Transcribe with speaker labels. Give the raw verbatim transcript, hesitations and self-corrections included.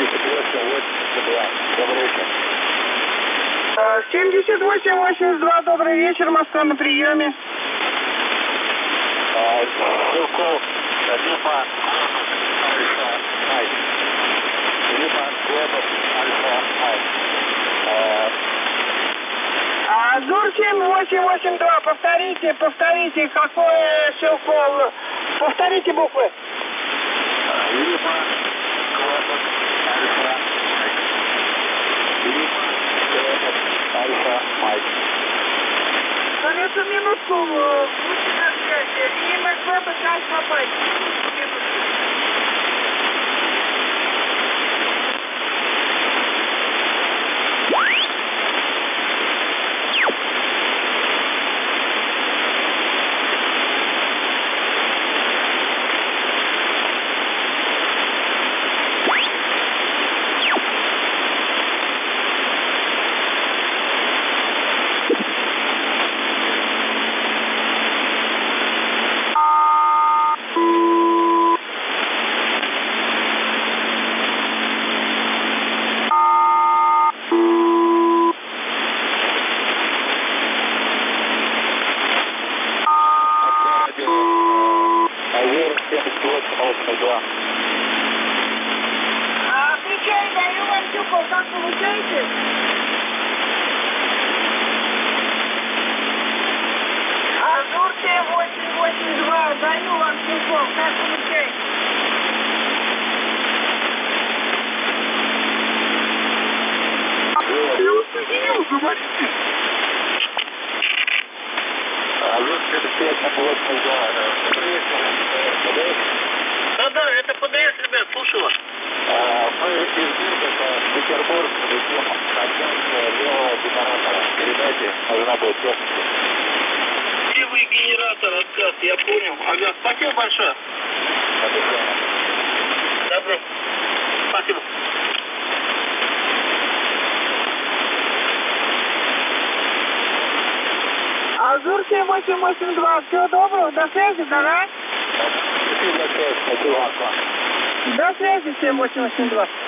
Speaker 1: семьдесят восемь восемьдесят два, добрый вечер, Москва на приеме.
Speaker 2: Силков, либо Альфа Ай, либо Глобус Альфа Ай.
Speaker 1: Азур семь восемь восемь два, повторите, повторите, какое Силков, повторите буквы.
Speaker 2: Либо Глобус Альфа Ай, либо Глобус Альфа Ай.
Speaker 1: Эту минутку, будьте на связи, и Москва пыталась попасть. Отвечаю, даю вам Силков, как получаете? Азур семь восемь восемь два, даю вам Силков, как получаете? Я усудил, говорите.
Speaker 2: Азур семь восемь два,
Speaker 1: Да-да, это ПДС, ребят, слушаю вас.
Speaker 2: мы из Иркутска в Петербург летим на станцию левого генератора. Передайте, должна быть техника.
Speaker 1: Левый генератор, отказ, я понял. Ага, спасибо большое. Добро. Спасибо. Азур семь восемь восемь два, всего доброго, до связи, да? До связи семь восемь восемь два.